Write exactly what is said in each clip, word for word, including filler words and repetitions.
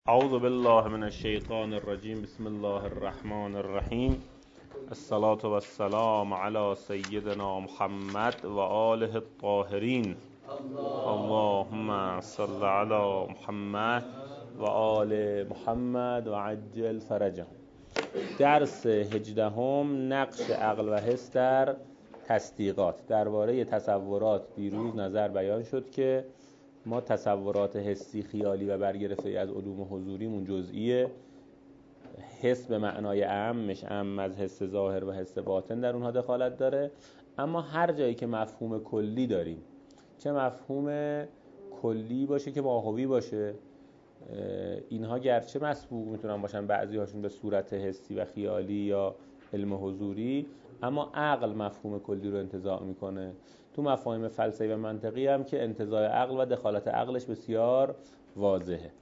اعوذ بالله من الشیطان الرجیم. بسم الله الرحمن الرحیم. الصلاة و السلام علی سیدنا محمد و آله الطاهرین. اللهم صل علی محمد و آل محمد و عجل فرجهم. درس هجدهم، نقش عقل و حس در تصدیقات. درباره تصورات دیروز نظر بیان شد که ما تصورات حسی، خیالی و برگرفته از علوم حضوریمون جزئیه. حس به معنای عامش عام از حس ظاهر و حس باطن در اونها دخالت داره. اما هر جایی که مفهوم کلی داریم، چه مفهوم کلی باشه که ماهوی باشه، اینها گرچه مسبوق میتونن باشن بعضی هاشون به صورت حسی و خیالی یا علم حضوری، اما عقل مفهوم کلی رو انتزاع میکنه. تو مفاهیم فلسفی و منطقی هم که انتزاع عقل و دخالت عقلش بسیار واضحه.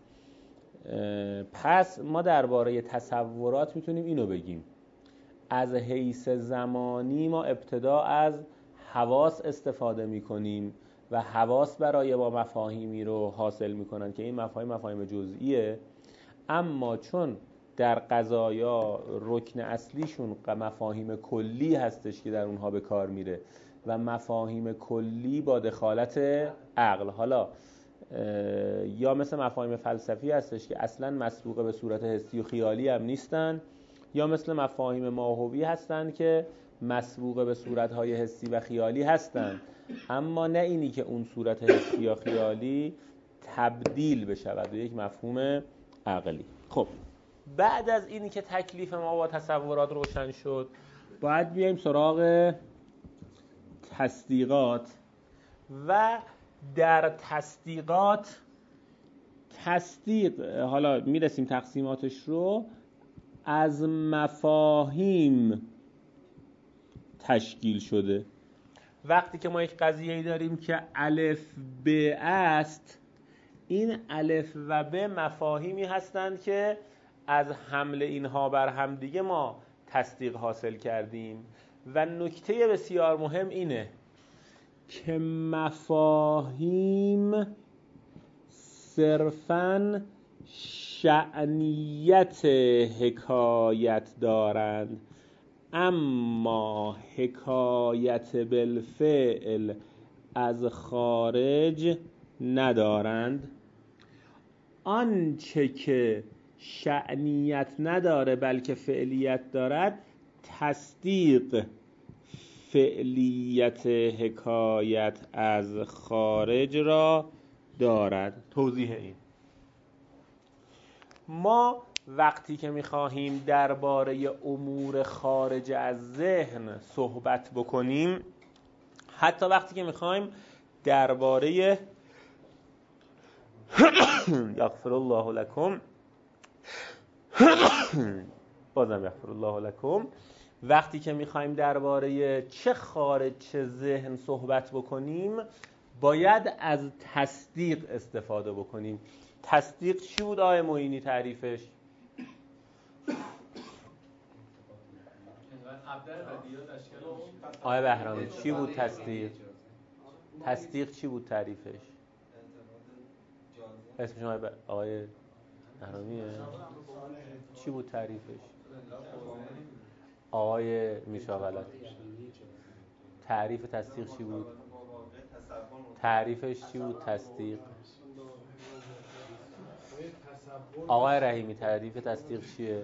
پس ما درباره تصورات میتونیم اینو بگیم: از حیث زمانی ما ابتدا از حواس استفاده میکنیم و حواس برای ما مفاهیمی رو حاصل میکنن که این مفاهیم مفاهیم جزئیه، اما چون در قضایا رکن اصلیشون مفاهیم کلی هستش که در اونها به کار میره و مفاهیم کلی با دخالت عقل، حالا یا مثل مفاهیم فلسفی هستش که اصلا مسبوقه به صورت حسی و خیالی هم نیستن، یا مثل مفاهیم ماهوی هستن که مسبوقه به صورتهای حسی و خیالی هستن، اما نه اینی که اون صورت حسی یا خیالی تبدیل بشود به یک مفهوم عقلی. خب بعد از اینی که تکلیف ما با تصورات روشن شد، باید بیایم سراغ تصدیقات. و در تصدیقات تصدیق، حالا میرسیم تقسیماتش رو، از مفاهیم تشکیل شده. وقتی که ما یک قضیه‌ای داریم که الف ب است، این الف و ب مفاهیمی هستند که از حمل اینها بر هم دیگه ما تصدیق حاصل کردیم. و نکته بسیار مهم اینه که مفاهیم صرفاً شأنیت حکایت دارند، اما حکایت بالفعل از خارج ندارند. آنچه که شأنیت نداره بلکه فعلیت دارد، تصدیق فعلیت حکایت از خارج را دارد. توضیح این: ما وقتی که می‌خواهیم درباره امور خارج از ذهن صحبت بکنیم، حتی وقتی که می‌خوایم درباره یغفر الله لکم بازم یغفر الله لکم وقتی که می‌خوایم درباره چه خارج چه ذهن صحبت بکنیم، باید از تصدیق استفاده بکنیم. تصدیق چی بود آقای معینی تعریفش؟ آقای بهرامی چی بود تصدیق؟ تصدیق چی بود تعریفش؟ اسمش آقای بهرامیه؟ چی بود تعریفش؟ آقای میشاغلط تعریف تصدیق چی بود؟ تعریفش چی بود تصدیق؟ آقای رحیمی تعریف تصدیق چیه؟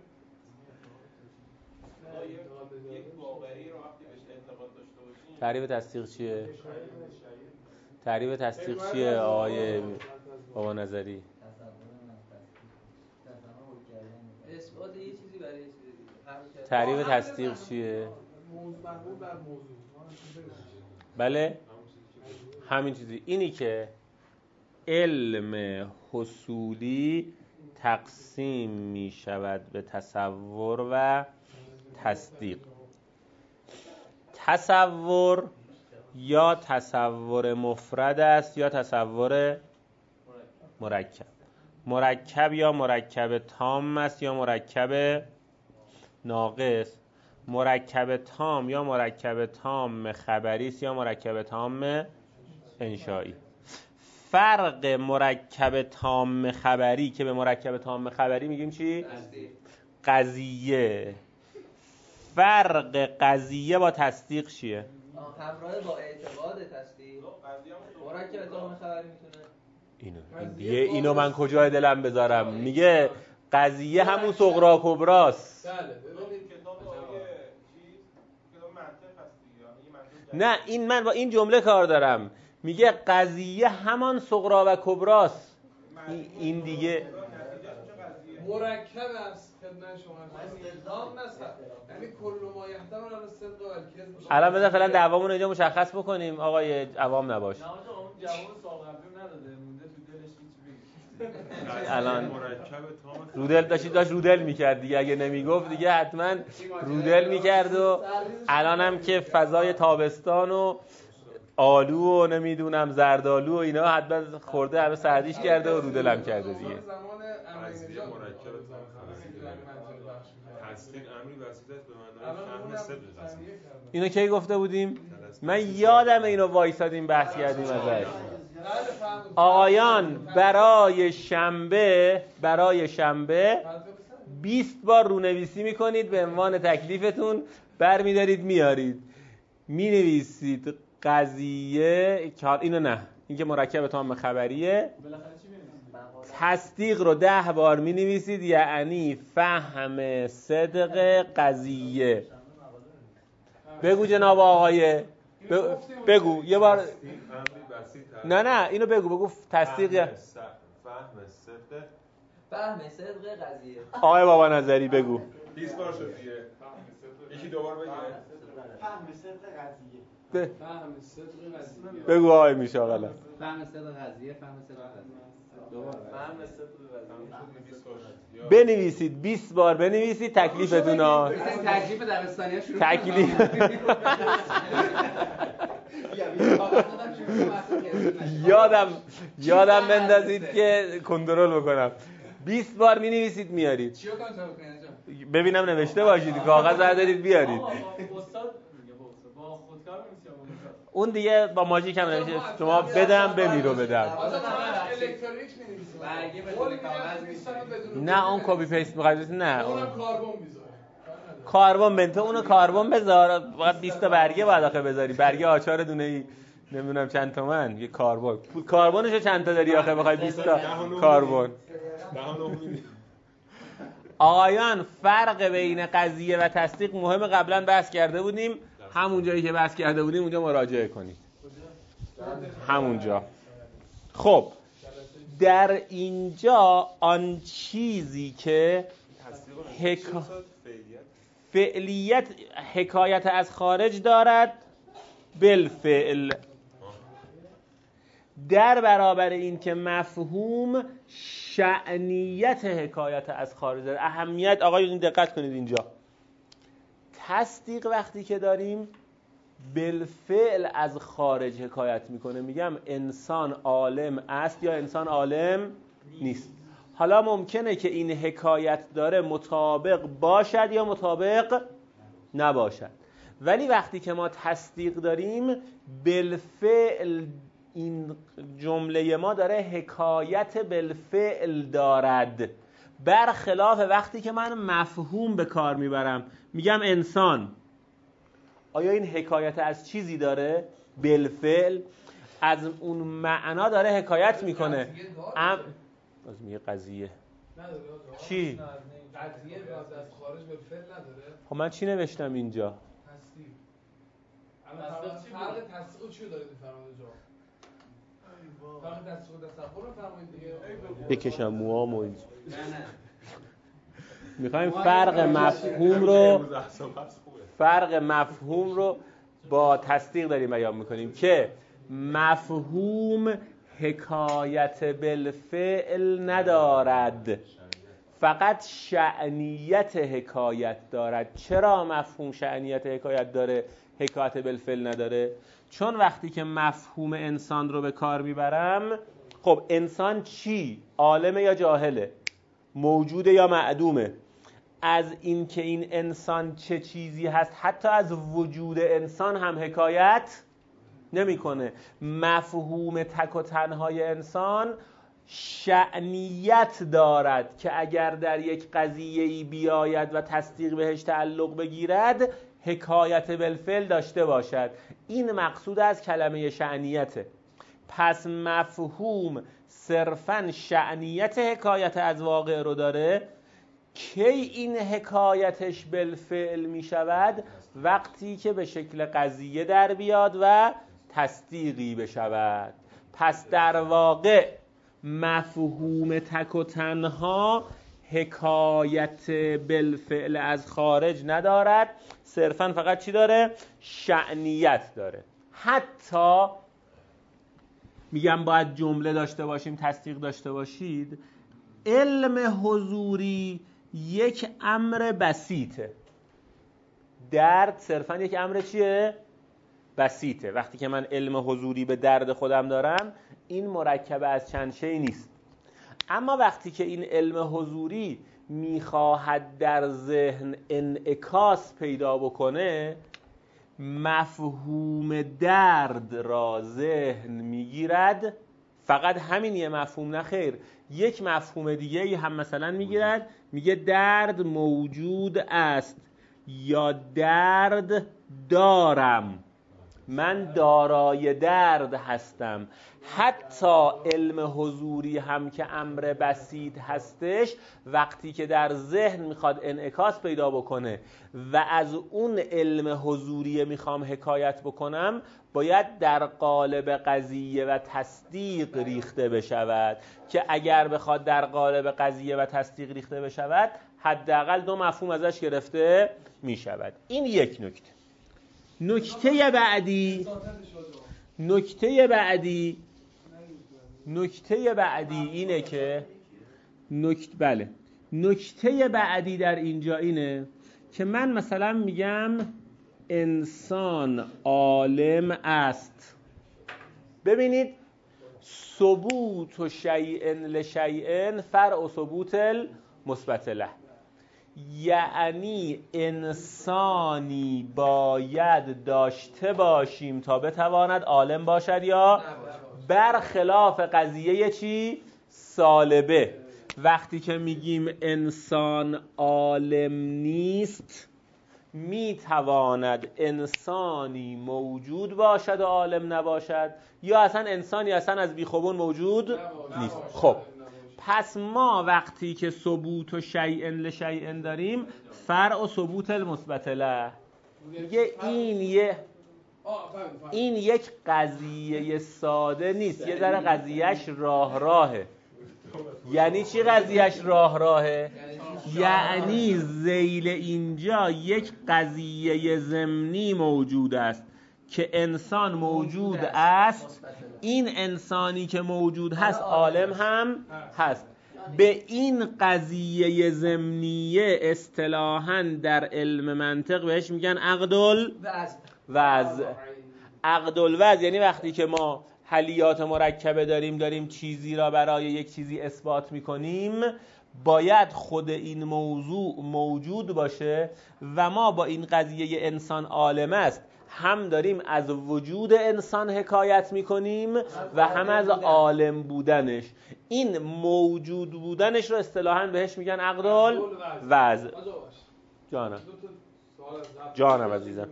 تعریف تصدیق چیه؟ تعریف تصدیق چیه آقای بابا نظری؟ اثبات یه چیزی برای یه چیزی دیگه. تعریف تصدیق چیه؟ بله همین چیزی. اینی که علم حصولی تقسیم می شود به تصور و تصدیق. تصور یا تصور مفرد است یا تصور مرکب. مرکب یا مرکب تام است یا مرکب ناقص. مرکب تام یا مرکب تام خبری است یا مرکب تام انشایی. فرق مرکب تام خبری که به مرکب تام خبری میگیم چی؟ قضیه. فرق قضیه با تصدیق چیه؟ همراه با اعتقاد تصدیق. مرکب تام خبری میتونه اینو این دیگه اینو من کجای دلم بذارم؟ میگه قضیه همون صغرا کبراست. نه این من با این جمله کار دارم. میگه قضیه همان صغرا و کبراست. این دیگه مرکب است خدمت شما. استدلال مثلا یعنی کل ما یحتمل الصدق و الکذب. الان بذار فعلا دعوامون اینجا مشخص بکنیم آقای عوام نباش. نه آقا اون جواب سوال نداده مونده تو دلش هیچ بگه. الان رودل داشت داشت رودل میکرد دیگه، اگه نمیگفت دیگه حتما رودل میکرد و الانم که فضای تابستان و آلو و نمیدونم زردآلو و اینا حتما خورده همه سردیش کرده و رودل هم کرده دیگه. اینو کی گفته بودیم؟ من یادم اینو وایسادیم بحث کردیم ازش. آقایان برای شنبه برای شنبه بیست بار رونویسی میکنید به عنوان تکلیفتون، برمیدارید میارید مینویسید قضیه. اینو نه، این که مرکب تام خبریه. تصدیق رو ده بار می نویسید، یعنی فهم صدق قضیه. بگو جناب آقای بگو یه بار. نه نه اینو بگو بگو تصدیق فهم صدق فهم صدق قضیه. آقای بابا نظری بگو. بیست بار شد دیگه. یکی دوبار بگه فهم صدق قضیه. فهم صدق قضیه. بگو آقای میشاغلا. فهم صدق قضیه. فهم صدق قضیه. فهم صدق قضیه. بنویسید بیست بار بنویسید تکلیفتون ها. تکلیف دبستانی‌ها شروع. تکلیف یادم یادم بندازید که کنترل بکنم. بیست بار می نویسید میارید. چیو کنترل کنید؟ ببینم نوشته باشید، کاغذ بردارید بیارید. اون دیگه با ماژیک هم نمیشه. شما بدم بمیرو بدم. الکترونیک می‌نویسید. نه اون کپی پیست می‌خواید؟ نه اون کاربن میذاره. کاربن بنت اونو کاربن بذار. باید بیست تا برگه بعد آخه بذاری. برگه آچار دونه‌ای نمیدونم چند تومن. یه کاربن. کاربنشو چند تا داری آخه بخوای بیست تا کاربن. آقایان فرق بین قضیه و تصدیق مهم، قبلا بحث کرده بودیم. همون جایی که بحث کرده بودیم اونجا مراجعه کنید. همونجا. خب در اینجا آن چیزی که حکا... فعلیت حکایت از خارج دارد بالفعل، در برابر این که مفهوم شأنیت حکایت از خارج داره. اهمیت آقایون دقت کنید اینجا. تصدیق وقتی که داریم بالفعل از خارج حکایت میکنه. میگم انسان عالم است یا انسان عالم نیست. حالا ممکنه که این حکایت داره مطابق باشد یا مطابق نباشد، ولی وقتی که ما تصدیق داریم بالفعل این جمله ما داره حکایت بالفعل دارد، برخلاف وقتی که من مفهوم به کار میبرم. میگم انسان، آیا این حکایت از چیزی داره؟ بالفعل از اون معنا داره حکایت میکنه. ام باز میگه قضیه چی؟ قضیه از خارج بالفعل نداره. خب من چی نوشتم اینجا؟ تصدیق. الان فرق تصدیق چی دارید میفرمایید جا؟ فرق تصدیق و تصور میفرمایید دیگه. بکشم موامو اینجا. میخوایم فرق مفهوم رو فرق مفهوم رو با تصدیق داریم بیان میکنیم که مفهوم حکایت بالفعل ندارد، فقط شأنیت حکایت دارد. چرا مفهوم شأنیت حکایت داره حکایت بالفعل نداره؟ چون وقتی که مفهوم انسان رو به کار میبرم، خب انسان چی؟ عالمه یا جاهله؟ موجوده یا معدومه؟ از این که این انسان چه چیزی هست حتی از وجود انسان هم حکایت نمیکنه. مفهوم تک و تنهای انسان شأنیت دارد که اگر در یک قضیه‌ای بیاید و تصدیق بهش تعلق بگیرد حکایت بالفعل داشته باشد. این مقصود از کلمه شأنیته. پس مفهوم صرفاً شأنیت حکایت از واقع رو داره. کی این حکایتش بالفعل می شود؟ وقتی که به شکل قضیه در بیاد و تصدیقی بشود. پس در واقع مفهوم تک و تنها حکایت بالفعل از خارج ندارد، صرفاً فقط چی داره؟ شأنیت داره. حتی میگم باید جمله داشته باشیم، تصدیق داشته باشید. علم حضوری یک امر بسیطه. درد صرفاً یک امر چیه؟ بسیطه. وقتی که من علم حضوری به درد خودم دارم، این مرکب از چند شی نیست. اما وقتی که این علم حضوری میخواهد در ذهن انعکاس پیدا بکنه، مفهوم درد را ذهن میگیرد. فقط همین یه مفهوم نه خیر، یک مفهوم دیگه هم مثلا میگیرد، میگه درد موجود است یا درد دارم، من دارای درد هستم. حتی علم حضوری هم که امر بسیط هستش، وقتی که در ذهن میخواد انعکاس پیدا بکنه و از اون علم حضوری میخوام حکایت بکنم، باید در قالب قضیه و تصدیق ریخته بشود که اگر بخواد در قالب قضیه و تصدیق ریخته بشود، حداقل دو مفهوم ازش گرفته میشود. این یک نکته. نکته بعدی نکته بعدی نکته بعدی اینه که نکته بله نکته بعدی در اینجا اینه که من مثلا میگم انسان عالم است. ببینید، ثبوت و شیء لشیء فرع ثبوت المثبت له، یعنی انسانی باید داشته باشیم تا بتواند عالم باشد یا برخلاف قضیه چی؟ سالبه. وقتی که میگیم انسان عالم نیست، میتواند انسانی موجود باشد و عالم نباشد، یا اصلا انسانی اصلا از بیخوبون موجود نیست. خب پس ما وقتی که ثبوت و شیء لشیء داریم، فرع و ثبوت المثبت له، میگه این یه این یک قضیه ساده نیست، یه ذره قضیهش راه راهه. یعنی چی قضیهش راه راهه؟ یعنی ذیل اینجا یک قضیه ضمنی موجود است که انسان موجود است. این انسانی که موجود هست عالم هم هست. به این قضیه ضمنیه اصطلاحاً در علم منطق بهش میگن عقد الوضع. عقد الوضع یعنی وقتی که ما حلیات مرکبه داریم داریم چیزی را برای یک چیزی اثبات میکنیم، باید خود این موضوع موجود باشه و ما با این قضیه انسان عالم است هم داریم از وجود انسان حکایت میکنیم و هم از عالم بودنش. این موجود بودنش رو اصطلاحاً بهش میگن عقد الوضع. جانم جانم عزیزم،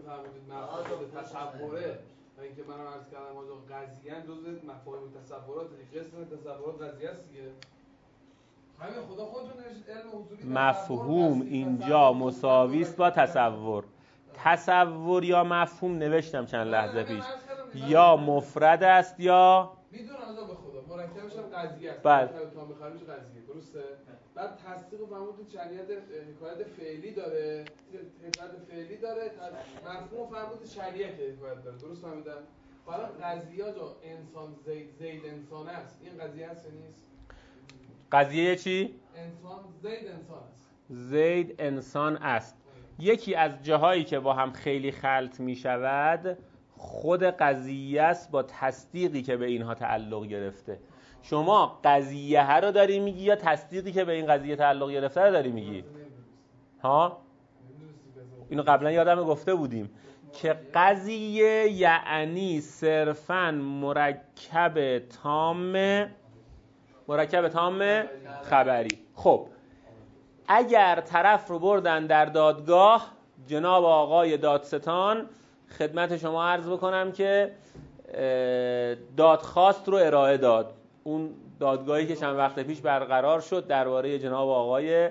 تصوره و اینکه منم عرض کردم آقا قضیه جزء مفاهیم تصورات، قسم تصورات قضیه است دیگه. همین خدا خودتون علم حضوری مفهوم اینجا مساوی است با تصور. تصور یا مفهوم نوشتم چند لحظه پیش، یا مفرد است یا میدونم از به خدا مرکبش هم قضیه است. بله تا می‌خوایم قضیه درسته. بعد تصدیق و فرمود شریعت حکایت فعلی داره، حکایت فعلی داره، مفهوم فرمود شریعت حکایت داره. درست فهمیدم؟ حالا قضیه جا انسان زید زید انسان است. این قضیه است نیست؟ قضیه چی؟ انسان زید انسان است. زید انسان است. یکی از جاهایی که با هم خیلی خلط می شود خود قضیه است با تصدیقی که به اینها تعلق گرفته. شما قضیه ها رو داری میگی یا تصدیقی که به این قضیه تعلق گرفته رو داری میگی؟ ها؟ اینو قبلا یادم گفته بودیم که قضیه یعنی صرفاً مرکب تام مرکب تام خبری. خب اگر طرف رو بردن در دادگاه، جناب آقای دادستان خدمت شما عرض بکنم که دادخواست رو ارائه داد. اون دادگاهی که چند وقت پیش برقرار شد درباره جناب آقای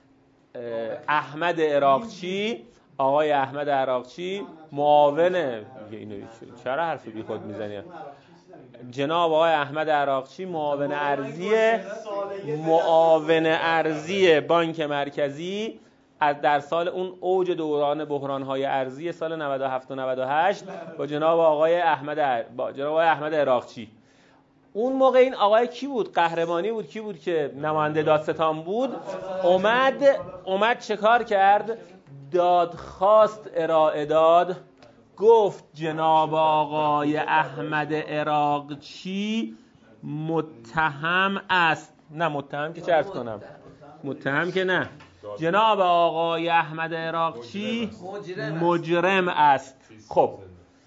احمد عراقچی، آقای احمد عراقچی معاون اینو چرا حرف بی خود میزنی؟ جناب آقای احمد عراقچی معاون ارضی معاون ارضی بانک مرکزی از در سال اون اوج دوران بحران‌های ارزی سال نود و هفت و نود و هشت با جناب آقای احمد با جناب آقای احمد عراقچی. اون موقع این آقای کی بود؟ قهرمانی بود. کی بود که نماینده دادستان بود؟ اومد اومد چه کار کرد؟ دادخواست ارائه داد، گفت جناب آقای احمد عراقچی متهم است. نه متهم که چه عرض کنم؟ متهم که نه. جناب آقای احمد عراقچی مجرم است. خب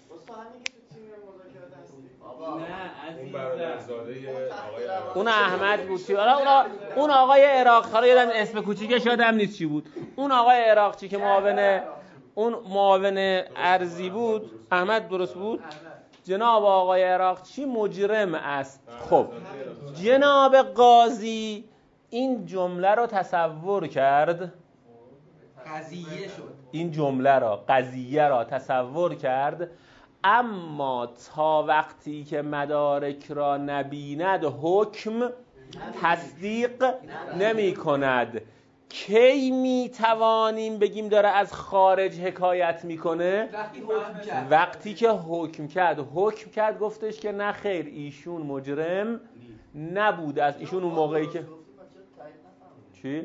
اون احمد بود چی؟ حالا اون آقای عراق حالا یادم اسم کوچیکش یادم نیست چی بود. اون آقای عراقچی که معاون اون معاون ارضی بود، احمد درست بود؟ جناب آقای عراقچی مجرم است. خب جناب قاضی این جمله رو تصور کرد، قضیه شد. این جمله را قضیه را تصور کرد، اما تا وقتی که مدارک را نبیند حکم تصدیق نمی کند. کی می توانیم بگیم داره از خارج حکایت میکنه؟ وقتی حکم کرد. وقتی که حکم کرد. حکم کرد گفتش که نه خیر ایشون مجرم نبود. از ایشون اون موقعی که چی؟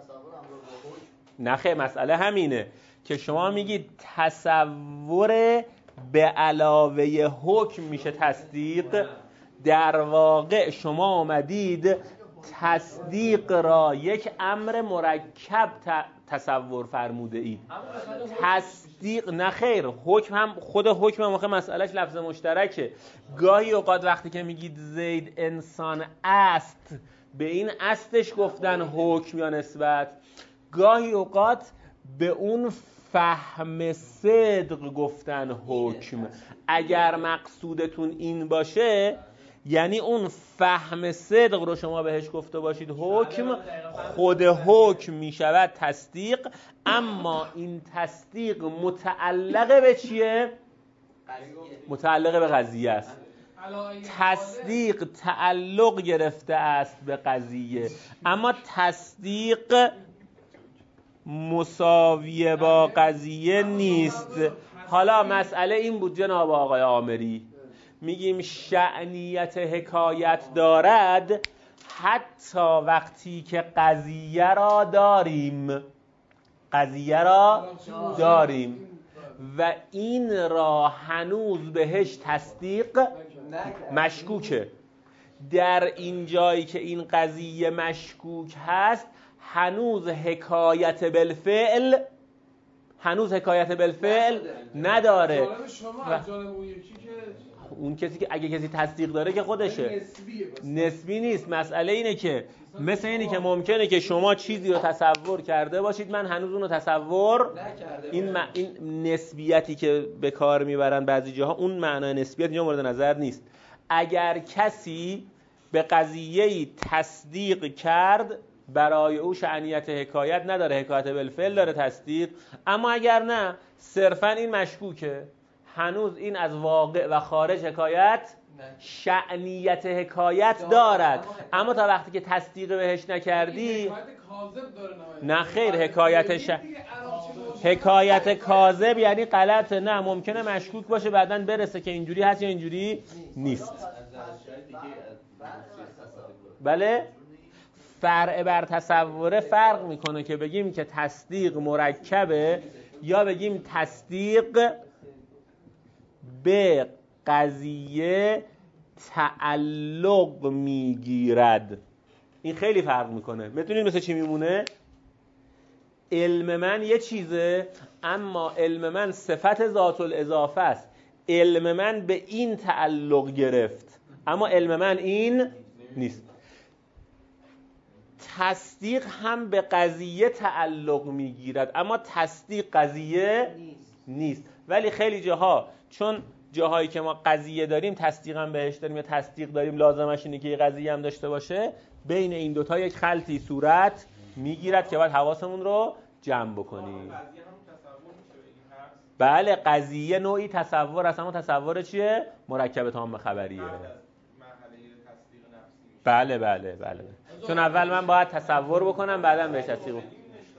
نه خیر مسئله همینه که شما میگید تصور به علاوه حکم میشه تصدیق. در واقع شما آمدید تصدیق را یک امر مرکب تصور فرموده اید. تصدیق نه خیر، حکم هم خود حکم هم مسئلهش لفظ مشترکه. گاهی اوقات وقتی که میگید زید انسان است، به این استش گفتن حکم یا نسبت. گاهی اوقات به اون فهم صدق گفتن حکم. اگر مقصودتون این باشه یعنی اون فهم صدق رو شما بهش گفته باشید حکم، خود حکم می شود تصدیق. اما این تصدیق متعلق به چیه؟ متعلق به قضیه است. تصدیق تعلق گرفته است به قضیه، اما تصدیق مساویه با قضیه نیست. حالا مسئله این بود جناب آقای عامری، میگیم شأنیت حکایت دارد حتی وقتی که قضیه را داریم قضیه را داریم و این را هنوز بهش تصدیق مشکوکه. در این جایی که این قضیه مشکوک هست هنوز حکایت بالفعل هنوز حکایت بالفعل نداره. اون کسی که اگه کسی تصدیق داره که خودشه، نسبی نیست. مسئله اینه که مثل اینی که ممکنه که شما چیزی رو تصور کرده باشید من هنوز اون رو تصور این, م... این نسبیتی که به کار میبرن بعضی جاها، اون معنای نسبیت اینجا مورد نظر نیست. اگر کسی به قضیه‌ای تصدیق کرد برای او شأنیت حکایت نداره، حکایت بالفعل داره تصدیق. اما اگر نه صرفا این مشکوکه، هنوز این از واقع و خارج حکایت شأنیت حکایت دارد. اما تا وقتی که تصدیق بهش نکردی نه خیر، حکایت ش... حکایت کاذب یعنی غلط. نه ممکنه مشکوک باشه بعداً برسه که اینجوری هست یا اینجوری نیست. بله فرع بر تصوره فرق میکنه که بگیم که تصدیق مرکبه یا بگیم تصدیق به قضیه تعلق میگیرد. این خیلی فرق میکنه. میتونید مثل چی میمونه؟ علم من یه چیزه، اما علم من صفت ذات الاضافه است. علم من به این تعلق گرفت، اما علم من این نیست. تصدیق هم به قضیه تعلق میگیرد، اما تصدیق قضیه نیست. ولی خیلی جاها، چون جاهایی که ما قضیه داریم تصدیق هم بهش داریم یا تصدیق داریم لازمش اینه که یه قضیه هم داشته باشه، بین این دوتا یک خلطی صورت میگیرد که باید حواسمون رو جمع بکنیم. بله، قضیه نوعی تصور است، اما تصور چیه؟ مرکب تام خبریه. بله بله بله. چون اول من باید تصور بکنم بعدا بهش تصدیق بکنم.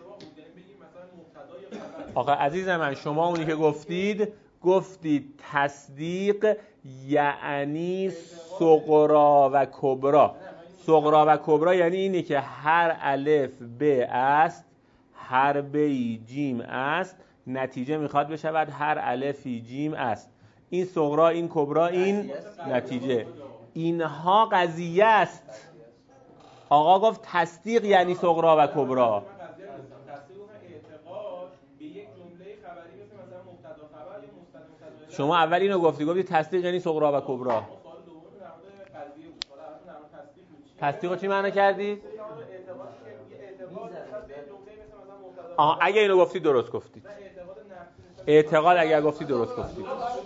آقا عزیز من، شما اونی که گفتید گفتید تصدیق یعنی صغرا و کبرا. صغرا و کبرا یعنی اینی که هر الف ب است، هر بی جیم است، نتیجه میخواد بشود هر الفی جیم است. این صغرا، این کبرا، این نتیجه. اینها قضیه است. آقا گفت تصدیق یعنی صغرا و کبرا. شما اول اینو گفتی، گفتی تصدیق یعنی صغرا و کبرا. تصدیق رو چی معنی کردی؟ آها، اگه اینو گفتی درست گفتید. اعتقاد اگر گفتی درست گفتید.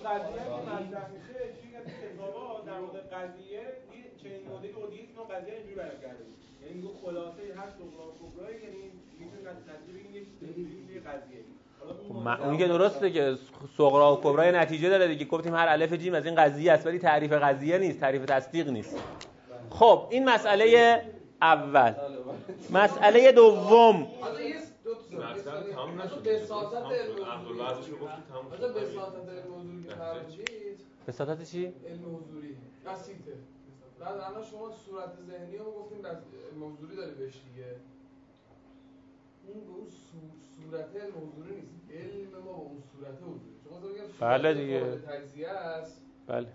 اون که درسته که صغرا و کبرا نتیجه داره دیگه. گفتیم هر الف جیم از این قضیه است، ولی تعریف قضیه نیست، تعریف تصدیق نیست. خب این مسئله اول. مسئله دوم، مثلا تمام نشد. بساطت علم حضوری. مثلا بساطت علم حضوری که فرمودید. بساطت چی؟ علم حضوری. بسیطه. بعد الان شما صورت ذهنی رو گفتیم بس علم حضوری داری بهش دیگه. اون به اون صورت علم حضوری نیست. علم ما به اون صورت حضوری. شما بگید بله دیگه. تجزیه است. بله.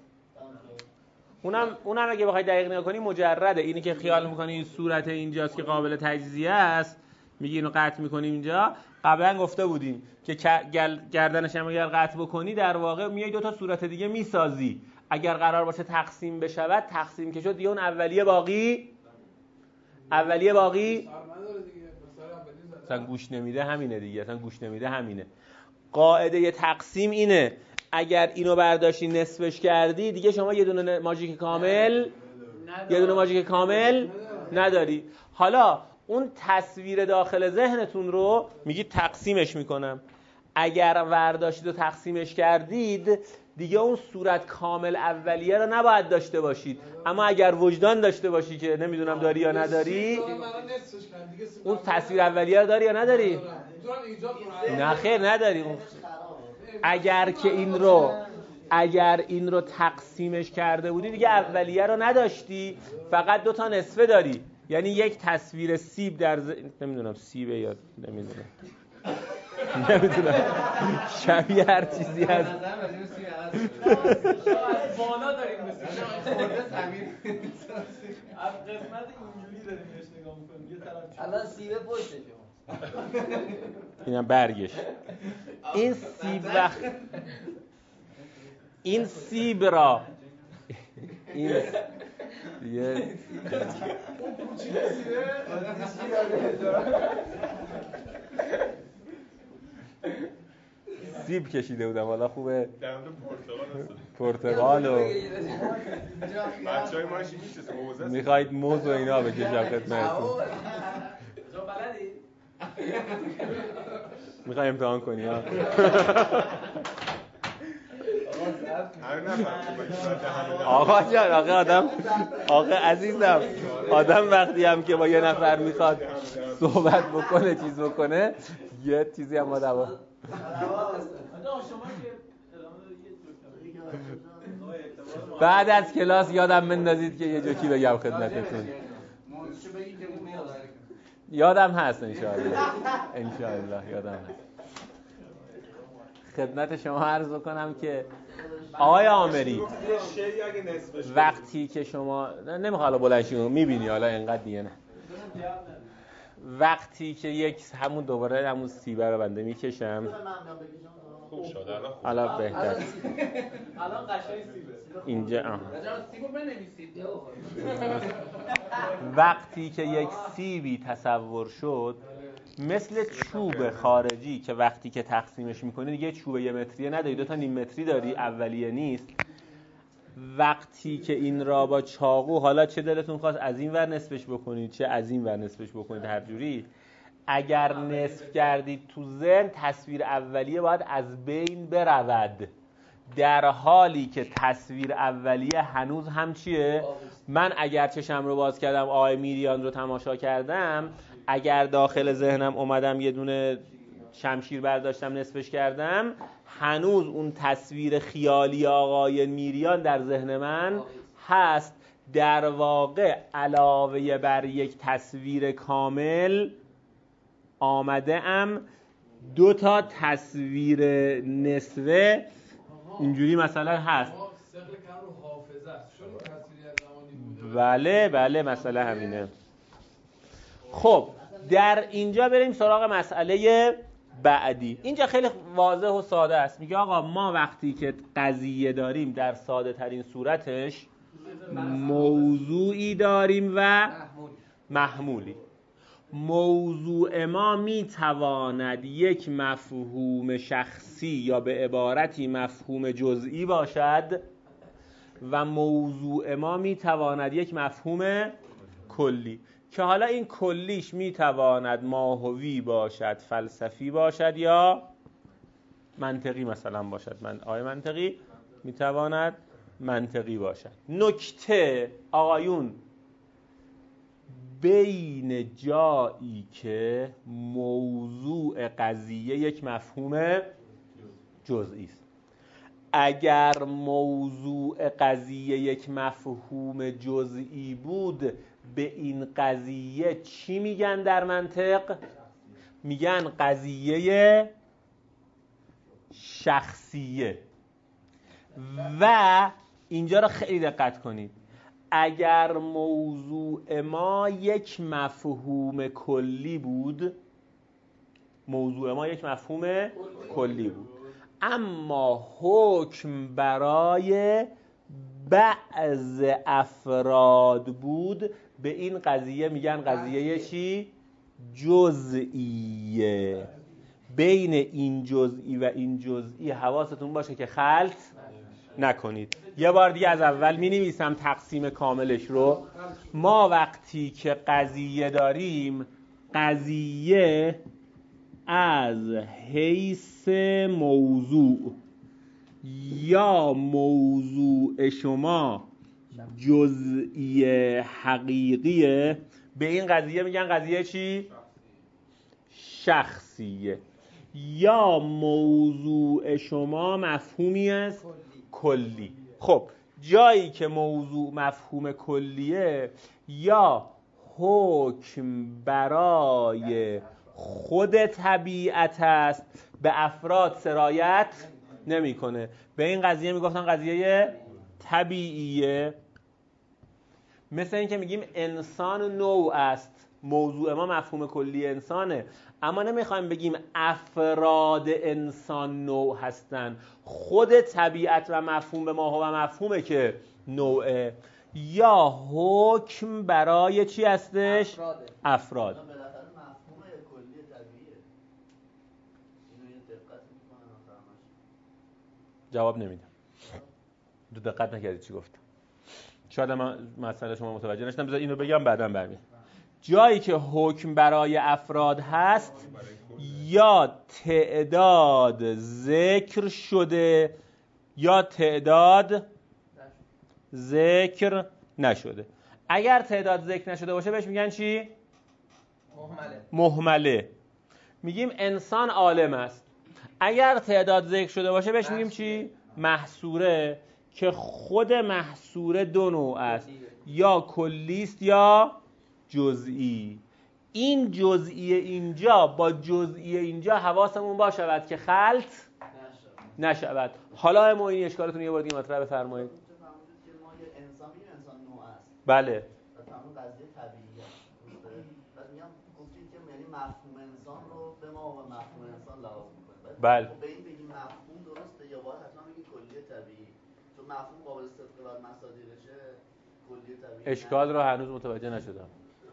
اونم اونم اگه بخوای دقیق نگاه کنی مجرده. اینی که خیال می‌کنی این صورت اینجاست که قابل تجزیه است، میگی اینو قطع می‌کنیم اینجا. قبلا گفته بودیم که گردنش هم اگر قطع بکنی در واقع میای دو تا صورت دیگه میسازی. اگر قرار باشه تقسیم بشود، تقسیم که شد دیگه اون اولیه باقی اولیه باقی مثلا گوش نمیده همینه دیگه. اصلا گوش نمیده همینه. قاعده تقسیم اینه، اگر اینو برداشتی نصفش کردی دیگه شما یه دونه ماژیک کامل یه دونه ماژیک کامل نداری. حالا اون تصویر داخل ذهنتون رو میگید تقسیمش میکنم. اگر برداشتید و تقسیمش کردید دیگه اون صورت کامل اولیه رو نباید داشته باشید، اما اگر وجدان داشته باشی که نمیدونم داری یا نداری، اون تصویر اولیه رو داری یا نداری؟ نه خیر نداری. اگر که این رو اگر این رو تقسیمش کرده بودی دیگه اولیه رو نداشتی، فقط دو تا نصفه داری. یعنی یک تصویر سیب در ز... نمیدونم سیبه یا نمیدونم نمیدونم شبیه هر چیزی هست. بالا داریم مثل از قسمت اینجوری داریم بهش نگاه میکنیم. یه طرف الان سیبه پشته شما، اینم برگش. این سیب وقت این سیب را این یه سیب کشیده بودم، حالا خوبه پرتقال و بچهای ماشی میشه موزه میخواید موز و اینا بکشم خدمتتون. شما بلدی؟ میخوای امتحان کنی ها؟ آقا جان، آقا آدم آقا عزیزم، آدم وقتی هم که با یه نفر میخواد صحبت بکنه چیز بکنه یه چیزی هم ما دوا بعد از کلاس یادم مندازید که یه جوکی بگم خدمتتون. یادم هست انشاءالله انشاءالله یادم هست. خدمت شما عرض بکنم که آقای عامری وقتی که شما نمیخواد حالا بلند شی میبینی حالا اینقدر دیگه نه وقتی که یک همون دوباره همون سیبه رو بنده میکشم خوب شد الان خوب حالا بهتر الان قشنگ سیبه اینجا آها سیبو بنویسید. وقتی که یک سیبی تصور شد مثل چوب خارجی که وقتی که تقسیمش میکنی دیگه چوب یه متریه نداری، دو تا نیم متری داری، اولیه نیست. وقتی که این را با چاقو، حالا چه دلتون خواست از این ور نصفش بکنید چه از این ور نصفش بکنید، هر جوری اگر نصف کردید تو ذهن تصویر اولیه باید از بین برود، در حالی که تصویر اولیه هنوز هم چیه؟ من اگر چشم رو باز کردم آقای میریان رو تماشا کردم، اگر داخل ذهنم اومدم یه دونه شمشیر برداشتم نصفش کردم، هنوز اون تصویر خیالی آقای میریان در ذهن من هست. در واقع علاوه بر یک تصویر کامل آمده ام دو تا تصویر نصفه اینجوری مثلا هست. بله بله مسئله همینه. خب در اینجا بریم سراغ مسئله بعدی. اینجا خیلی واضح و ساده است. میگه آقا ما وقتی که قضیه داریم در ساده ترین صورتش موضوعی داریم و محمولی. موضوع ما میتواند یک مفهوم شخصی یا به عبارتی مفهوم جزئی باشد و موضوع ما میتواند یک مفهوم کلی، که حالا این کلیش میتواند ماهوی باشد، فلسفی باشد یا منطقی مثلا باشد. من آیه منطقی میتواند منطقی باشد. نکته آقایون، بین جایی که موضوع قضیه یک مفهوم جزئی است، اگر موضوع قضیه یک مفهوم جزئی بود به این قضیه چی میگن در منطق؟ میگن قضیه شخصیه. و اینجا رو خیلی دقت کنید، اگر موضوع ما یک مفهوم کلی بود، موضوع ما یک مفهوم کلی بود اما حکم برای بعض افراد بود، به این قضیه میگن قضیه چی؟ جزئیه. بین این جزئی و این جزئی حواستون باشه که خلط نکنید. یه بار دیگه از اول می نویسم تقسیم کاملش رو. ما وقتی که قضیه داریم، قضیه از حیث موضوع یا موضوع شما جزئی حقیقیه، به این قضیه میگن قضیه چی؟ شخصیه. یا موضوع شما مفهومی است کلی. خب جایی که موضوع مفهوم کلیه، یا حکم برای خود طبیعت است، به افراد سرایت نمیکنه، به این قضیه میگفتن قضیه طبیعیه. مثل این که میگیم انسان نوع است، موضوع ما مفهوم کلی انسانه، اما نمیخوایم بگیم افراد انسان نوع هستن، خود طبیعت و مفهوم ما و مفهومه که نوعه. یا حکم برای چی هستش؟ افراد. افراد. مفهوم کلی طبیعیه. اینو یه دقت میکنن. جواب نمیدم. دو دقت نکردید چی گفتم. شاید من مسئله شما متوجه نشدم. بذار اینو بگم بعداً برمیام. جایی که حکم برای افراد هست یا تعداد ذکر شده یا تعداد ذکر نشده. اگر تعداد ذکر نشده باشه بهش میگن چی؟ مهمله. مهمله. میگیم انسان عالم است. اگر تعداد ذکر شده باشه بهش میگیم چی؟ محصوره، که خود محصوره دو نوع است، یا کلیست یا جزئی. این جزئی اینجا با جزئی اینجا حواسمون باشد که خلط نشود. حالا ما این اشکالتون یه بار دیگه مطرح بفرمایید. انسان انسان نوع است. بله. و تمام قضیه طبیعیه. بعد میگم گفتید که مفهوم انسان رو به ما و مفهوم انسان لحاظ میکنیم. بله. به این بگیم مفهوم درسته یا باید حتما بگیم کلیه طبیعی؟ چون مفهوم قابل استفاده بر مصادیقشه، کلیه طبیعی. اشکال رو هنوز متوجه نشدم.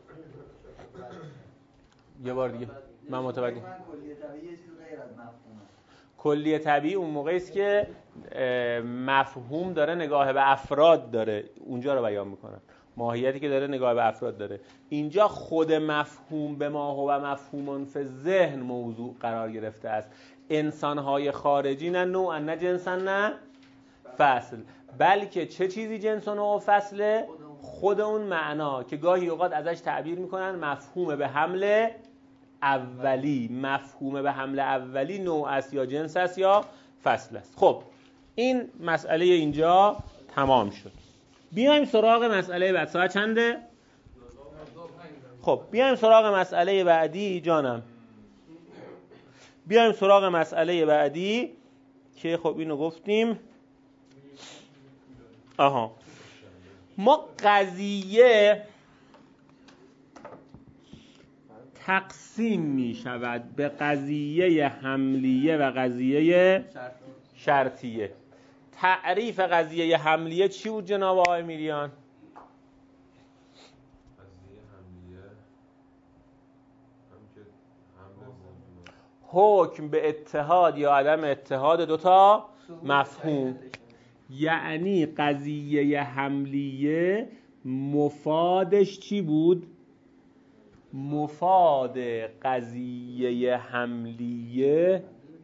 یه بار دیگه من متوجه. کلیه طبیعی یه چیز غیر از مفهومه. کلیه طبیعی اون موقعی است که مفهوم داره نگاه به افراد داره، اونجا رو بیان میکنم. ماهیتی که داره نگاه به افراد داره. اینجا خود مفهوم به ما هو مفهومون فی ذهن موضوع قرار گرفته است. انسان‌های خارجی نه نوع نه جنسن نه فصل، بلکه چه چیزی جنس و نوع و فصله؟ خود اون معنا که گاهی اوقات ازش تعبیر میکنن مفهوم به حمل اولی. مفهوم به حمل اولی نوع است یا جنس است یا فصل است. خب این مسئله اینجا تمام شد. بیایم سراغ مسئله بعد. ساعت چنده؟ خب بیایم سراغ مسئله بعدی جانم. بیایم سراغ مسئله بعدی که خب اینو گفتیم. آها، ما قضیه تقسیم می شود به قضیه حملیه و قضیه شرطیه. تعریف قضیه حملیه چی بود جناب آقای میریان؟ قضیه حملیه هم که حمل حکم به اتحاد یا عدم اتحاد دوتا مفهوم. یعنی قضیه حملیه مفادش چی بود؟ مفاد قضیه حملیه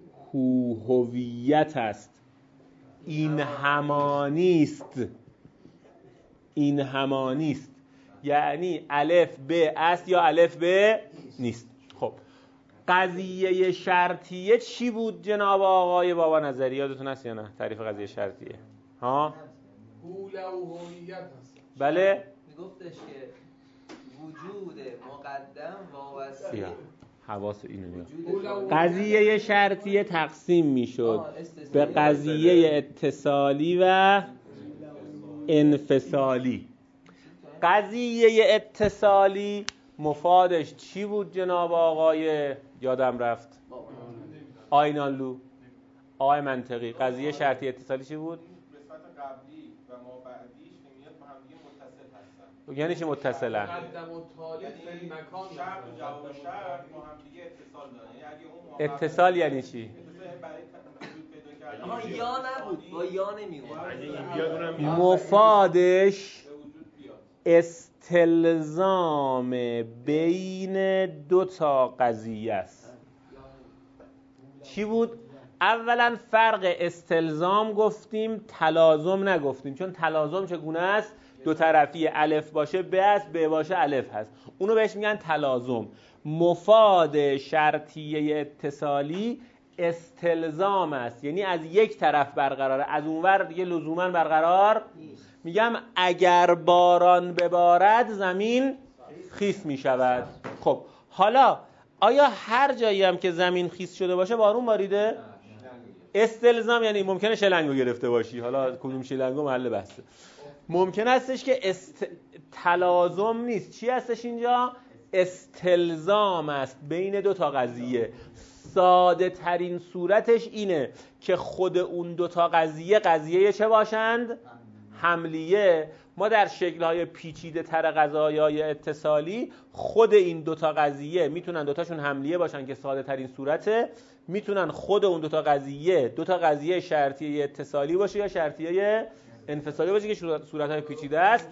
هویت است. این همانیست. این همانیست. یعنی الف ب است یا الف ب نیست. خب قضیه شرطیه چی بود جناب آقای بابا نظری؟ یادتون هست یا نه تعریف قضیه شرطیه؟ ها؟ حول و هویت هست. بله؟ میگفتش که وجود مقدم وابسته حواس اینو میاد. قضیه شرطیه تقسیم میشد به قضیه اتصالی و انفصالی. قضیه اتصالی مفادش چی بود جناب آقای یادم رفت آینانلو آقای منطقی؟ قضیه شرطی اتصالی چی بود؟ قسمت قبلی و ما بعدیش نمیاد با هم دیگه متصل هستن. یعنی چی متصلن؟ مقدم و تالی فی مکان شرط و جواب شرط با هم دیگه اتصال دارن. یعنی اگه اون اتصال یعنی چی؟ اتصال برای وجود پیدا کردن اما یا نبود، با یا نمیومد. مفادش استلزام بین دو تا قضیه است. چی بود؟ اولا فرق استلزام گفتیم، تلازم نگفتیم. چون تلازم چگونه است؟ دو طرفی، الف باشه ب است، ب باشه الف هست. اونو بهش میگن تلازم. مفاد شرطیه اتصالی استلزام است، یعنی از یک طرف برقراره، از اونور دیگه لزوما برقرار میگم اگر باران ببارد زمین خیس میشود. خب حالا آیا هر جایی هم که زمین خیس شده باشه بارون باریده؟ استلزام یعنی ممکنه شلنگو گرفته باشی، حالا کدوم شلنگو محل بحثه. ممکن هستش که است... تلازم نیست. چی هستش اینجا؟ استلزام است بین دو تا قضیه. ساده ترین صورتش اینه که خود اون دو تا قضیه قضیه چه باشند؟ حملیه. ما در شکل‌های پیچیده تر قضایای اتصالی خود این دو تا قضیه میتونن دوتاشون حملیه باشن که ساده ترین صورته، میتونن خود اون دو تا قضیه دو تا قضیه شرطیه اتصالی باشه یا شرطیه انفصالی باشه که صورت‌های پیچیده است.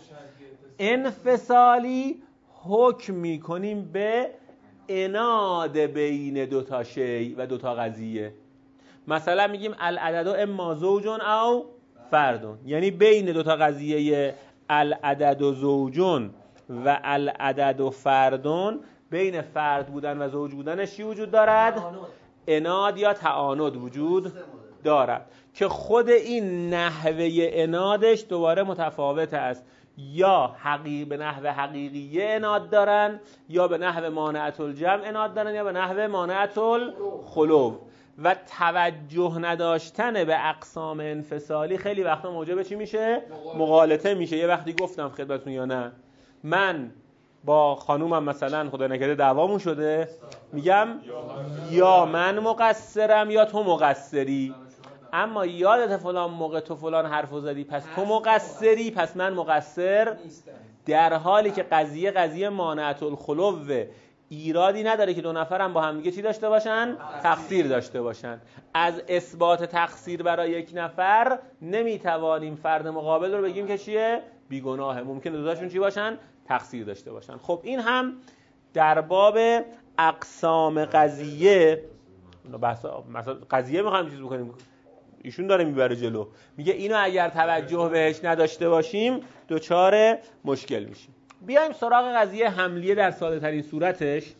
انفصالی حکم میکنیم به اناد بین دو تا شی و دو تا قضیه. مثلا میگیم العدد اما زوجون او فردون، یعنی بین دو تا قضیه العدد و زوجون و العدد و فردون، بین فرد بودن و زوج بودنش چی وجود دارد؟ اناد یا تعاند وجود دارد که خود این نحوه انادش دوباره متفاوت است. یا حقیقی به نحو حقیقیه اناد دارن، یا به نحو مانعت الجمع اناد دارن، یا به نحو مانعت الخلو. و توجه نداشتن به اقسام انفصالی خیلی وقتا موجب چی میشه؟ مغالطه میشه. یه وقتی گفتم خدمتتون یا نه، من با خانومم مثلا خدا نکرده دعوامون شده، میگم یا من مقصرم یا تو مقصری، اما یادت فلان موقع تو فلان حرفو زدی پس تو مقصری پس من مقصر، در حالی که قضیه قضیه مانعت الخلوه، ایرادی نداره که دو نفرم با هم دیگه چی داشته باشن؟ تقصیر داشته باشن. از اثبات تقصیر برای یک نفر نمیتوانیم فرد مقابل رو بگیم که چیه؟ بیگناهه. ممکنه دوتاشون چی باشن؟ تقصیر داشته باشن. خب این هم در باب اقسام قضیه، بحث مثلا قضیه میخوایم چیز بکنیم، ایشون داره میبره جلو، میگه اینو اگر توجه بهش نداشته باشیم دوچار مشکل میشیم. بیایم سراغ قضیه حملیه در ساده ترین صورتش.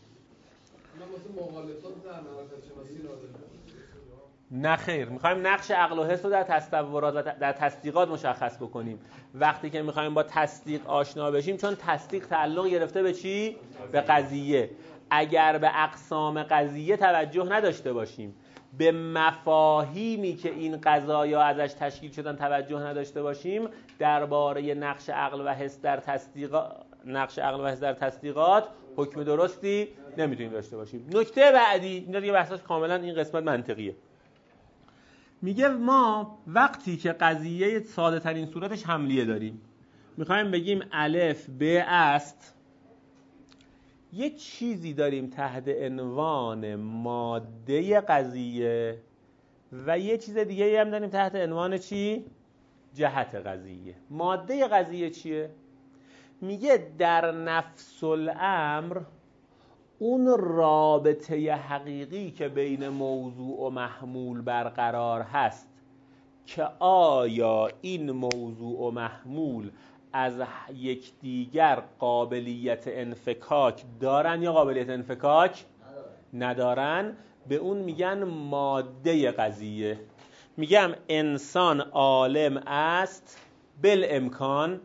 نه خیر، میخوایم نقش عقل و حس رو در تصورات و در تصدیقات مشخص بکنیم. وقتی که میخوایم با تصدیق آشنا بشیم، چون تصدیق تعلق گرفته به چی؟ به قضیه. اگر به اقسام قضیه توجه نداشته باشیم، به مفاهیمی که این قضایا ازش تشکیل شدن توجه نداشته باشیم، درباره نقش عقل و حس در تصدیقات نقش عقل و حس در تصدیقات حکم درستی نمیتونیم داشته باشیم. نکته بعدی، اینا دیگه بحثش کاملا این قسمت منطقیه. میگه ما وقتی که قضیه ساده ترین صورتش حملیه داریم، میخوایم بگیم الف ب است، یه چیزی داریم تحت عنوان ماده قضیه و یه چیز دیگه هم داریم تحت عنوان چی؟ جهت قضیه. ماده قضیه چیه؟ میگه در نفس الامر اون رابطه حقیقی که بین موضوع و محمول برقرار هست که آیا این موضوع و محمول از یکدیگر قابلیت انفکاک دارن یا قابلیت انفکاک ندارن، به اون میگن ماده قضیه. میگم انسان عالم است بالامکان،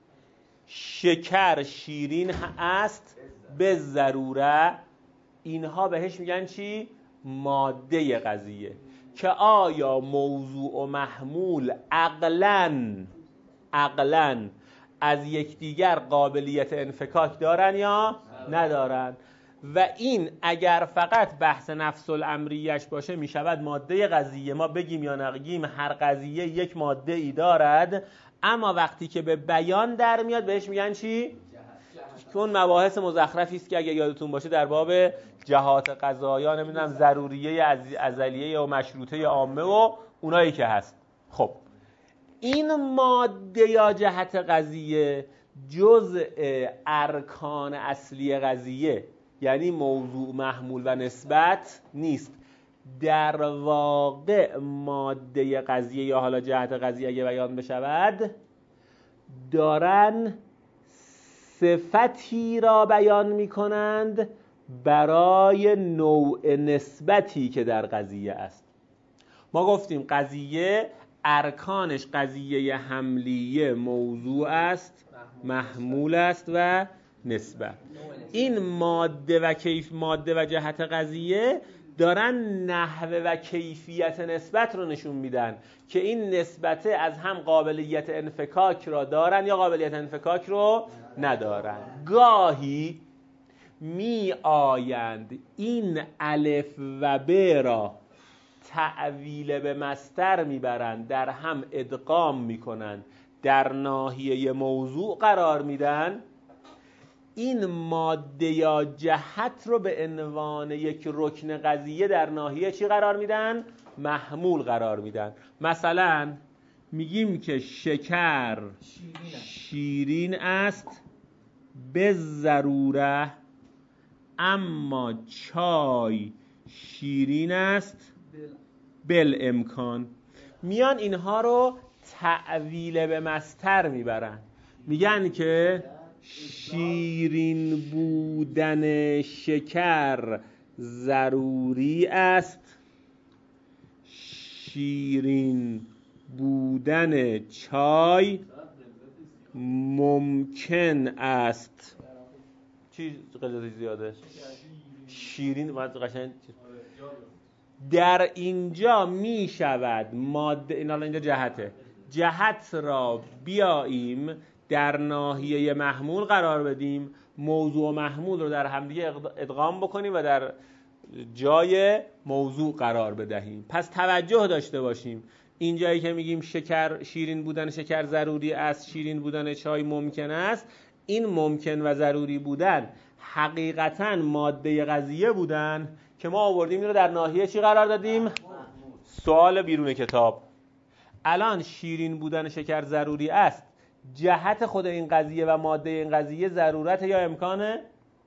شکر شیرین است به ضروره، اینها بهش میگن چی؟ ماده قضیه. که آیا موضوع و محمول عقلاً عقلاً از یکدیگر قابلیت انفکاک دارن یا ندارن، و این اگر فقط بحث نفس الامریش باشه میشود ماده قضیه. ما بگیم یا نگیم هر قضیه یک ماده ای دارد، اما وقتی که به بیان در میاد بهش میگن چی؟ که اون مباحث مزخرفی است که اگه یادتون باشه در باب جهات قضایا، نمیدونم ضروریه ازلیه و مشروطه عامه و اونایی که هست. خب این ماده یا جهت قضیه جزء ارکان اصلی قضیه، یعنی موضوع، محمول و نسبت نیست. در واقع ماده قضیه یا حالا جهت قضیه اگه بیان بشود، دارن صفتی را بیان می کنند برای نوع نسبتی که در قضیه است. ما گفتیم قضیه ارکانش قضیه حملیه موضوع است، محمول است و نسبت. این ماده و کیف ماده و جهت قضیه دارن نحوه و کیفیت نسبت رو نشون میدن که این نسبت از هم قابلیت انفکاک را دارن یا قابلیت انفکاک رو ندارن. گاهی می آیند این الف و ب را تعویل به مصدر میبرند، در هم ادغام میکنن، در ناحیه موضوع قرار میدن. این ماده یا جهت رو به عنوان یک رکن قضیه در ناحیه چی قرار میدن؟ محمول قرار میدن. مثلا میگیم که شکر شیرین است به ضروره، اما چای شیرین است بالامکان. میان اینها رو تعویل به مصدر میبرن، میگن که شیرین بودن شکر ضروری است، شیرین بودن چای ممکن است. چی قضیه زیاده؟ شیرین باید قشنگ. در اینجا می شود ماده، این حالا اینجا جهته، جهت را بیاییم در ناحیه محمول قرار بدیم، موضوع و محمول رو در همدیگه ادغام بکنیم و در جای موضوع قرار بدهیم. پس توجه داشته باشیم اینجایی که میگیم شکر شیرین بودن شکر ضروری است، شیرین بودن چای ممکن است، این ممکن و ضروری بودن حقیقتاً ماده قضیه بودن که ما آوردیم این رو در ناحیه چی قرار دادیم؟ سوال بیرون کتاب. الان شیرین بودن شکر ضروری است، جهت خود این قضیه و ماده این قضیه ضرورت یا امکانه؟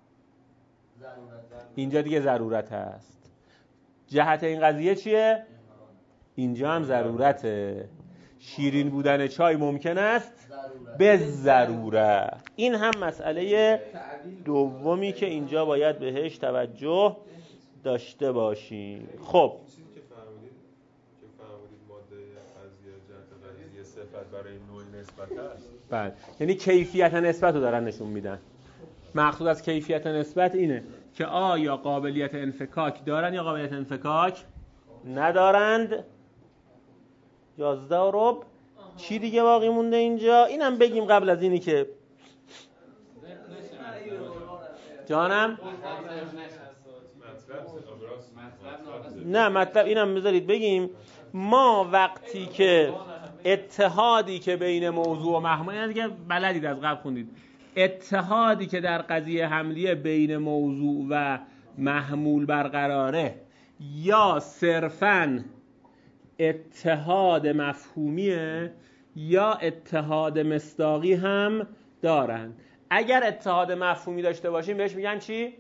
اینجا دیگه ضرورت هست. جهت این قضیه چیه؟ اینجا هم ضرورته. شیرین بودن چای ممکن است به ضرورت. این هم مسئله دومی که اینجا باید بهش توجه داشته باشیم. خب چیزی که فهمیدید که فهمیدید ماده قضیه جهت قضیه صفت برای نوع نسبت است. بله، یعنی کیفیت نسبت رو دارن نشون میدن. مقصود از کیفیت نسبت اینه که آیا قابلیت انفکاک دارن یا قابلیت انفکاک ندارند. یازده و ربع. چی دیگه باقی مونده اینجا؟ اینم بگیم قبل از اینی که جانم نه مطلب اینم بذارید بگیم. ما وقتی که اتحادی که بین موضوع و محمول، یعنی دیگه بلدید از قبل خوندید، اتحادی که در قضیه حملیه بین موضوع و محمول برقراره یا صرفاً اتحاد مفهومیه یا اتحاد مصداقی هم دارن. اگر اتحاد مفهومی داشته باشیم بهش میگن چی؟ اتحاد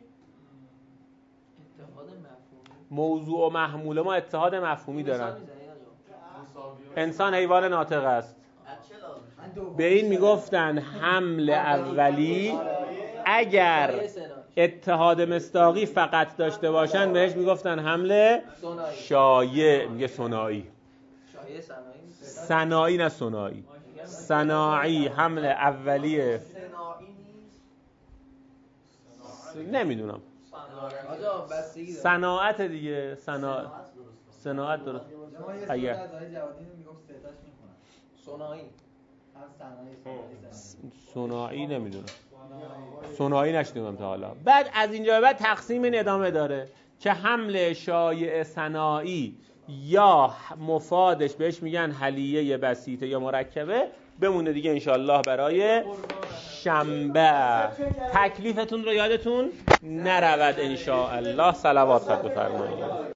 مفهومی. موضوع و محمول ما اتحاد مفهومی دارن. انسان حیوان ناطق است. به این میگفتن حمل اولی. اگر اتحاد مصداقی فقط داشته باشن بهش میگفتن حمل شایع. میگه ثنایی. شایع صناعی. صناعی نه ثنایی. صناعی حمل اولیه. نمیدونم. صناعت دیگه. صناعت. صناعت درست. اگر صناعی. صناعی نمیدونم. صناعی نشنیدم تا حالا. بعد از اینجا به بعد تقسیم این ادامه داره که حمل شایع صناعی یا مفادش بهش میگن حلیه بسیطه یا مرکبه. بمونه دیگه انشالله برای شنبه. تکلیفتون رو یادتون نرود انشاءالله. صلوات بفرمایید.